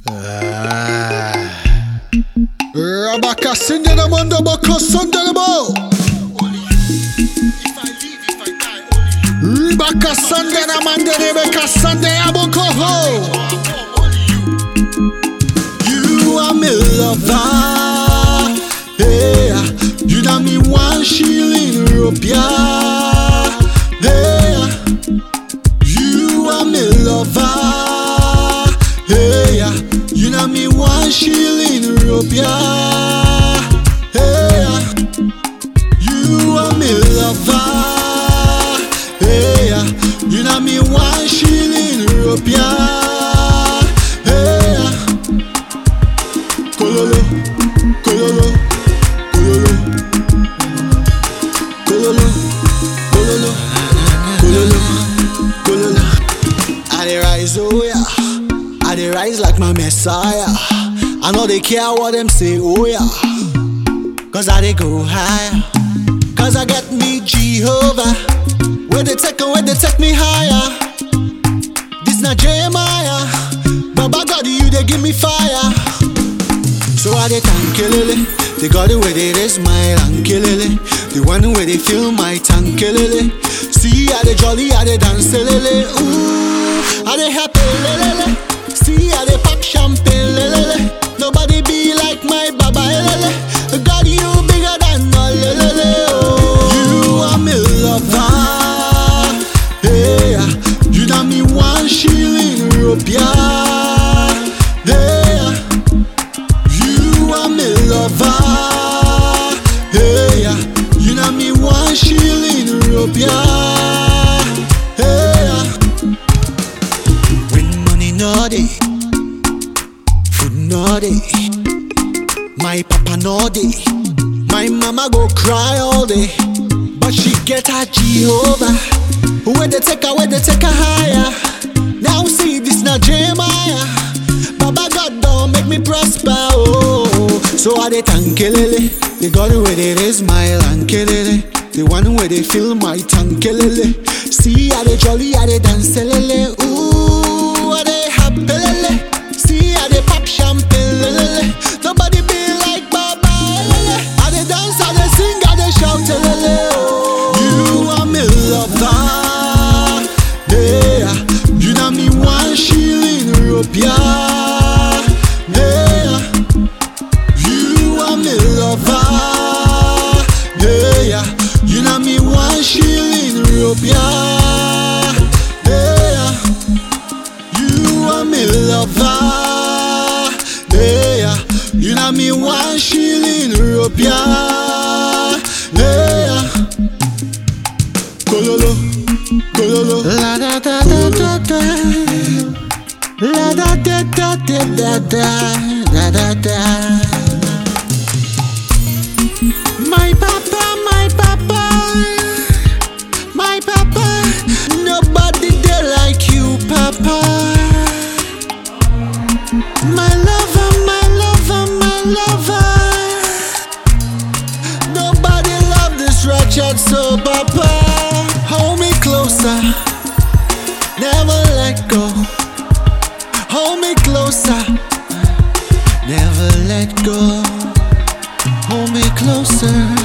Rabaka sinde na mando boko sonde na bo. Ribaka sande na mande rebeka sande aboko ho. You are my lover, yeah. You know me one shilling rupia, yeah. You are my lover, yeah. You know me one shilling rupia, yeah. You are my lover, yeah. You know me one shilling rupia, yeah. Kololo, kololo, kololo, kololo, kololo, kololo, kololo. I dey rise, oh yeah. I dey rise like my Messiah. I know they care what them say, oh yeah. Cause I dey go higher. Cause I get me Jehovah. Where they take me higher. This not Jeremiah. Baba God, you they give me fire. So I dey thank Lily. They got the way they smile and Lily. The one where they feel my tank Lily. See I dey jolly, I dey dance Lily. Ooh, I dey happy Lily. See I dey pop champagne Lily. Nobody be like my Baba Lily. God you bigger than all Lily. You are my lover, yeah. You know me one shilling rupia, yeah. You are my lover, yeah. You know me one shilling rupia, yeah. When money no dey, food no dey, my papa no dey, my mama go cry all day. But she get her Jehovah. Where they take her higher. Now see this not Jeremiah. Baba God don't make me prosper, oh. So I dey thank Lily. They got the way they smile and Lily. The one where they feel my tongue Lily. See I dey jolly, I dey dance Lily. Ooh, I dey happy Lily. See I dey pop champagne Lily. Nobody be like Baba Lily. I dey dance, I dey sing, I dey shout Lily. You are my lover, yeah. You know me one shilling rupia, yeah. You are my lover, yeah. You know me one shilling rupia, yeah. You are my lover, yeah. You know me one shilling rupia, yeah. Kololo, kololo, la da da da da da, la da da da da da da da. My papa, my papa, my papa. Nobody there like you, papa. My lover, my lover, my lover. Nobody love this wretched soul, papa. Hold me closer, never let go. Hold me closer, never let go. Hold me closer.